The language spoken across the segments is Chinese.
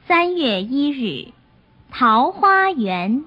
3月1日，桃花源。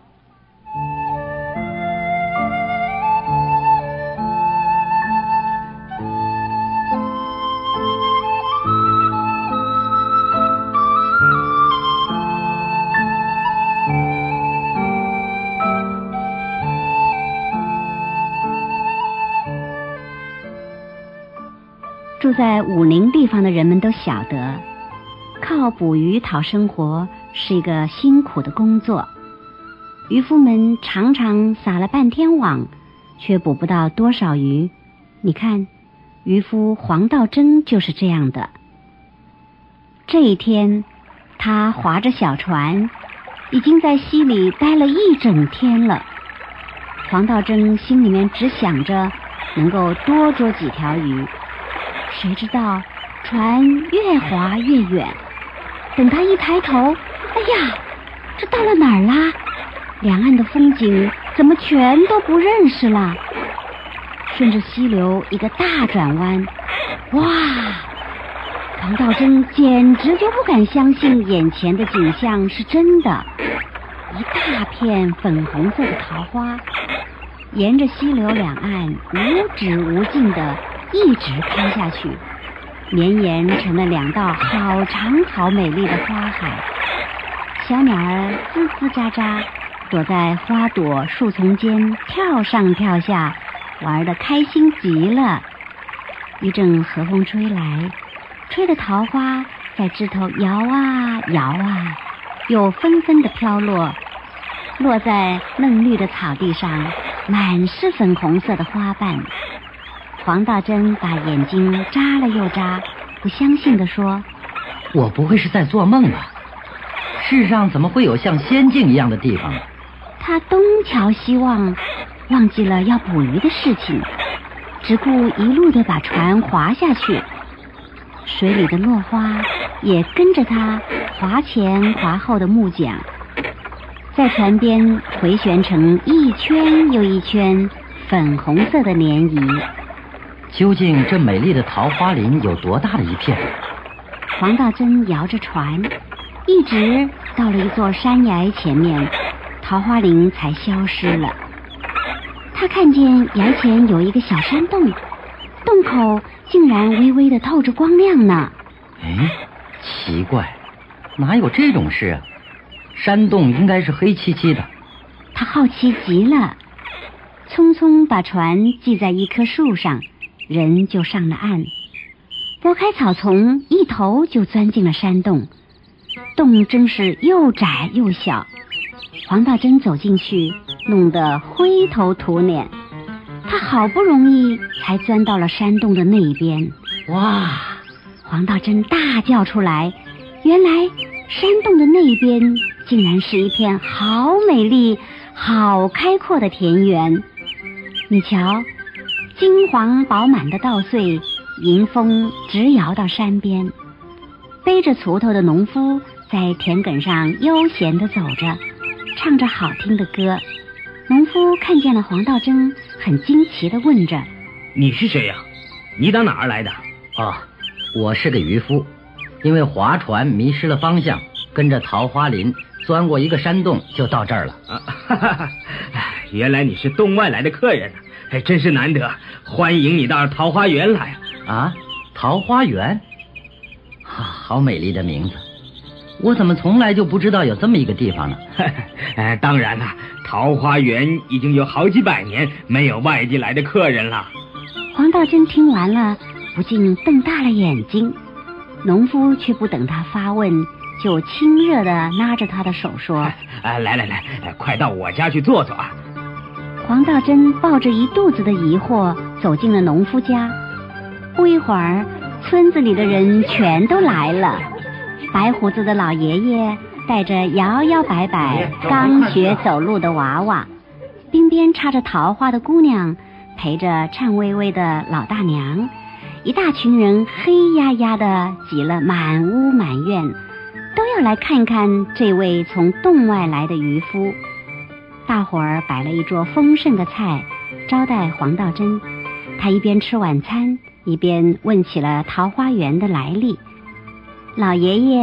住在武陵地方的人们都晓得，靠捕鱼讨生活是一个辛苦的工作。渔夫们常常撒了半天网，却捕不到多少鱼。你看，渔夫黄道真就是这样的。这一天，他划着小船，已经在溪里待了一整天了。黄道真心里面只想着能够多捉几条鱼，谁知道船越划越远，等他一抬头，哎呀，这到了哪儿啦？两岸的风景怎么全都不认识了？顺着溪流一个大转弯，哇！黄道真简直就不敢相信眼前的景象是真的，一大片粉红色的桃花，沿着溪流两岸无止无尽的一直开下去，绵延成了2道好长好美丽的花海。小鸟儿吱吱喳喳躲在花朵树丛间跳上跳下，玩得开心极了。一阵和风吹来，吹的桃花在枝头摇啊摇啊，又纷纷地飘落，落在嫩绿的草地上，满是粉红色的花瓣。黄道真把眼睛眨了又眨，不相信地说：“ 我不会是在做梦吧？世上怎么会有像仙境一样的地方呢？” 他东瞧西望，忘记了要捕鱼的事情，只顾一路地把船划下去。水里的落花也跟着他划前划后的木桨，在船边回旋成一圈又一圈粉红色的涟漪。 究竟这美丽的桃花林有多大的一片？ 黄道真摇着船，一直到了一座山崖前面，桃花林才消失了。他看见崖前有一个小山洞，洞口竟然微微地透着光亮呢。 哎，奇怪，哪有这种事啊？山洞应该是黑漆漆的。 他好奇极了，匆匆把船系在一棵树上，人就上了岸，拨开草丛，一头就钻进了山洞。洞真是又窄又小，黄道真走进去，弄得灰头土脸。他好不容易才钻到了山洞的那一边。哇！黄道真大叫出来，原来山洞的那一边竟然是一片好美丽、好开阔的田园。你瞧，金黄饱满的稻穗，迎风直摇到山边。背着锄头的农夫在田埂上悠闲地走着，唱着好听的歌。农夫看见了黄道真，很惊奇地问着：“ 你是谁呀？你打哪儿来的？”“ 哦，我是个渔夫，因为划船迷失了方向，跟着桃花林钻过一个山洞，就到这儿了。”“ 原来你是洞外来的客人啊！真是难得，欢迎你到桃花源来啊！”“ 啊，桃花源？好美丽的名字，我怎么从来就不知道有这么一个地方呢？”“ 当然了，桃花源已经有好几百年没有外地来的客人了。” 黄道真听完了，不禁瞪大了眼睛。农夫却不等他发问，就亲热地拉着他的手说：“ 来，快到我家去坐坐啊！” 黄道真抱着一肚子的疑惑走进了农夫家。不一会儿，村子里的人全都来了。白胡子的老爷爷带着摇摇摆摆刚学走路的娃娃，鬓边插着桃花的姑娘陪着颤巍巍的老大娘，一大群人黑压压的挤了满屋满院，都要来看看这位从洞外来的渔夫。大伙儿摆了一桌丰盛的菜招待黄道真，他一边吃晚餐，一边问起了桃花源的来历。老爷爷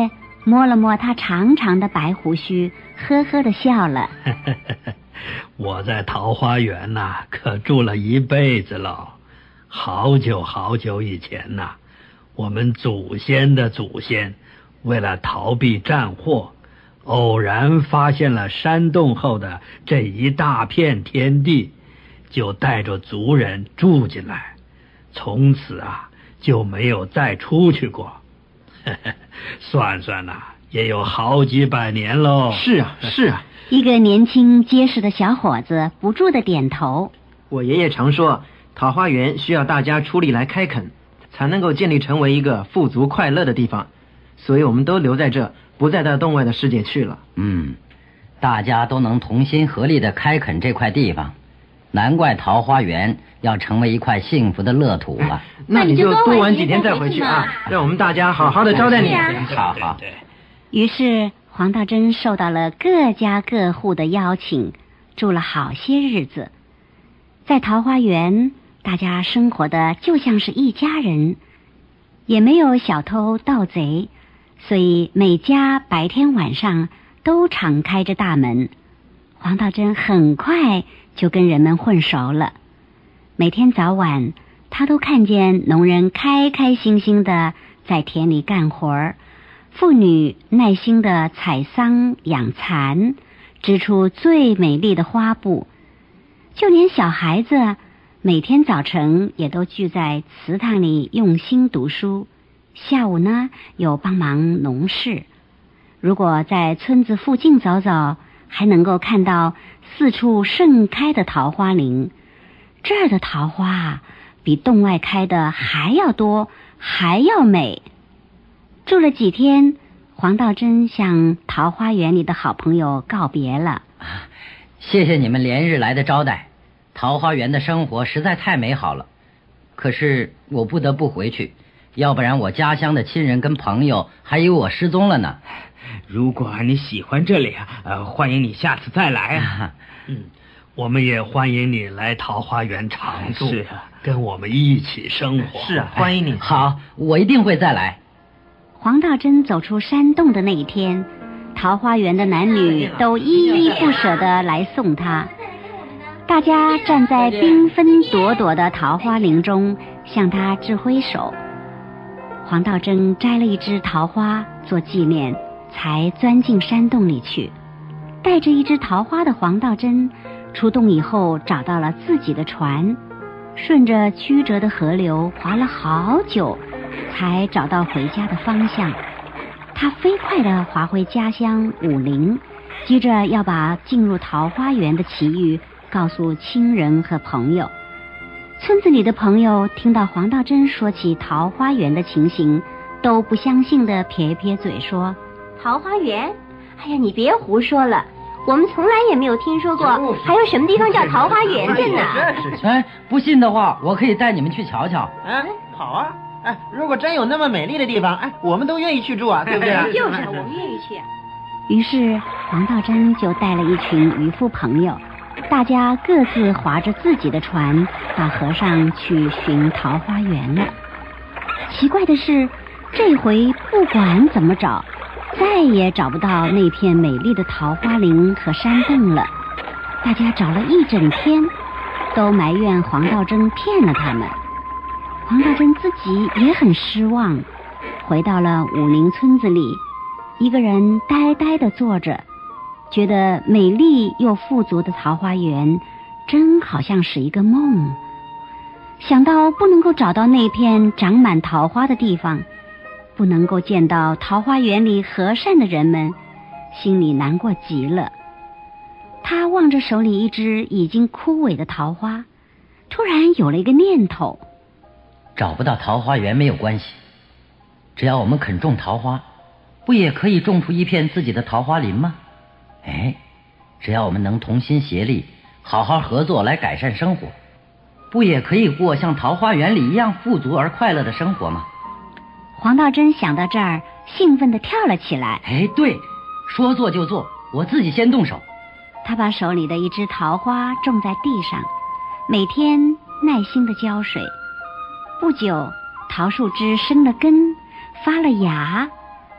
摸了摸他长长的白胡须，呵呵地笑了。 我在桃花源呐，可住了一辈子了。好久好久以前呐，我们祖先的祖先为了逃避战祸，偶然发现了山洞后的这一大片天地，就带着族人住进来，从此啊就没有再出去过。算算呐，也有好几百年喽。 是啊，是啊。 一个年轻结实的小伙子不住地点头。 我爷爷常说，桃花源需要大家出力来开垦，才能够建立成为一个富足快乐的地方，所以我们都留在这，不再到洞外的世界去了。 大家都能同心合力地开垦这块地方，难怪桃花源要成为一块幸福的乐土了。 那你就多玩几天再回去啊，让我们大家好好的招待你。 好。 于是黄道真受到了各家各户的邀请，住了好些日子。在桃花源，大家生活的就像是一家人，也没有小偷盗贼，所以每家白天晚上都敞开着大门。黄道真很快就跟人们混熟了，每天早晚他都看见农人开开心心的在田里干活，妇女耐心的采桑养蚕，织出最美丽的花布，就连小孩子每天早晨也都聚在祠堂里用心读书，下午呢有帮忙农事。如果在村子附近走走，还能够看到四处盛开的桃花林，这儿的桃花比洞外开的还要多，还要美。住了几天，黄道真向桃花源里的好朋友告别了。 谢谢你们连日来的招待，桃花源的生活实在太美好了。可是我不得不回去，要不然我家乡的亲人跟朋友还以为我失踪了呢。 如果你喜欢这里欢迎你下次再来啊。 我们也欢迎你来桃花源常住， 是啊， 跟我们一起生活。 是啊，欢迎你。 好，我一定会再来。 黄道真走出山洞的那一天，桃花源的男女都依依不舍地来送他。大家站在缤纷朵朵的桃花林中，向他致挥手。黄道真摘了一枝桃花做纪念，才钻进山洞里去。带着一枝桃花的黄道真出洞以后，找到了自己的船，顺着曲折的河流划了好久，才找到回家的方向。他飞快地划回家乡武陵，接着要把进入桃花源的奇遇告诉亲人和朋友。村子里的朋友听到黄道真说起桃花源的情形，都不相信地撇一撇嘴说： 桃花源？哎呀，你别胡说了，我们从来也没有听说过还有什么地方叫桃花源的呢。 不信的话，我可以带你们去瞧瞧。 好啊。如果真有那么美丽的地方，我们都愿意去住啊，对不对？ 就是我们愿意去。 于是黄道真就带了一群渔夫朋友，大家各自划着自己的船到河上去寻桃花源了。奇怪的是，这回不管怎么找，再也找不到那片美丽的桃花林和山洞了。大家找了一整天，都埋怨黄道真骗了他们。黄道真自己也很失望，回到了武陵村子里，一个人呆呆地坐着，觉得美丽又富足的桃花源真好像是一个梦。想到不能够找到那片长满桃花的地方，不能够见到桃花源里和善的人们，心里难过极了。他望着手里一只已经枯萎的桃花，突然有了一个念头： 找不到桃花源没有关系，只要我们肯种桃花，不也可以种出一片自己的桃花林吗？只要我们能同心协力，好好合作来改善生活，不也可以过像桃花源里一样富足而快乐的生活吗？ 黄道真想到这儿，兴奋地跳了起来。 对，说做就做，我自己先动手。 他把手里的一枝桃花种在地上，每天耐心地浇水。不久，桃树枝生了根，发了芽，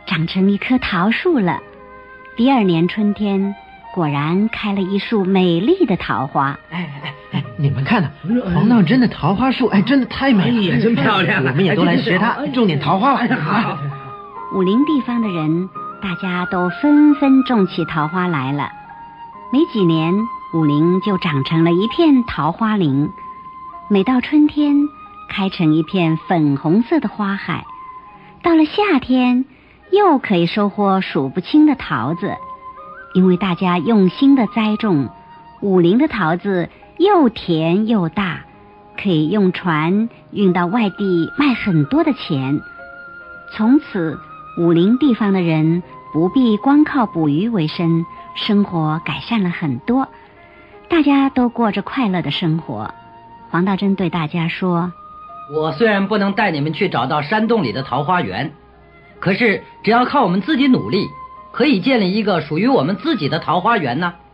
长成一棵桃树了。第二年春天，果然开了一束美丽的桃花。 你们看呐，黄道真的桃花树，真的太美了， 真漂亮我们也都来学它，种点桃花吧。 武陵地方的人，大家都纷纷种起桃花来了。没几年，武陵就长成了一片桃花林。每到春天，开成一片粉红色的花海。到了夏天，又可以收获数不清的桃子。因为大家用心的栽种，武陵的桃子又甜又大，可以用船运到外地卖很多的钱。从此，武陵地方的人不必光靠捕鱼为生，生活改善了很多，大家都过着快乐的生活。黄道真对大家说： 我虽然不能带你们去找到山洞里的桃花源，可是只要靠我们自己努力，可以建立一个属于我们自己的桃花源呢。